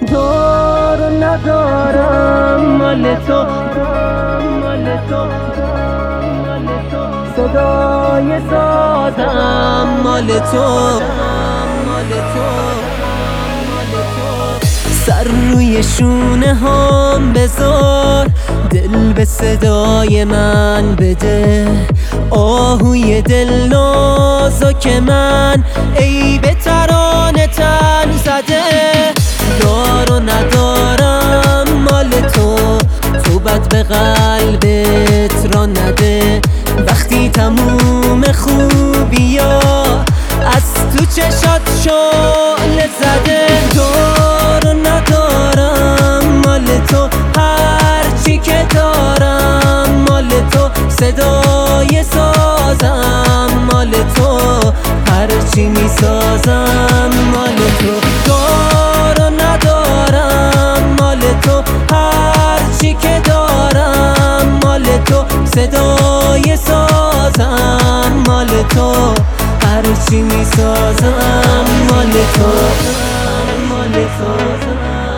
دار ندارم مال تو، صدای سازم مال تو، سر روی شونه هم بذار، دل به صدای من بده، آهوی دل نازک من ای به ترانه تن زده. دار و ندارم مال تو، تو بد به قلبت را نده، وقتی تموم خوبیا از تو چشات شعله زده. دار و ندارم مال تو، هرچی که دارم مال تو، صدای سازم مال تو، هرچی میسازم مال تو. دار و ندارم مال تو، هرچی که دارم مال تو، صدای سازم مال تو، هرچی میسازم مال تو، مال تو.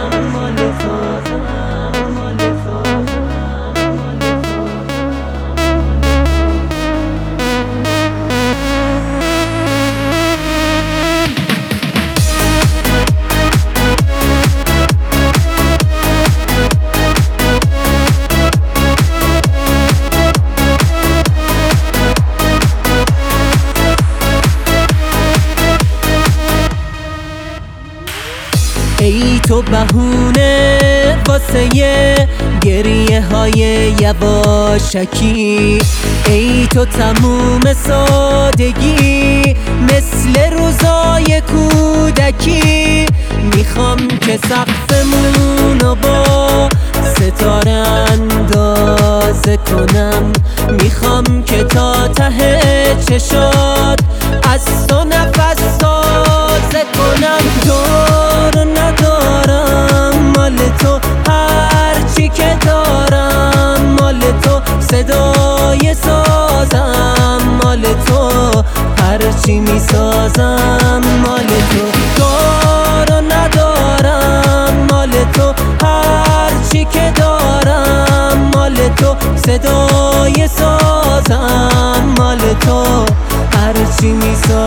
ای تو بهونه واسه گریه های یواشکی، ای تو تموم سادگی مثل روزای کودکی. میخوام که سقفمونو با ستاره اندازه کنم، میخوام که تا ته چشات از تو نفس تازه کنم. دار ندارم مال تو، هرچی که دارم مال تو، صدای سازم مال تو، هرچی میسازم مال تو. دار ندارم مال تو، هرچی که دارم مال تو، صدای سازم مال تو، هرچی میسازم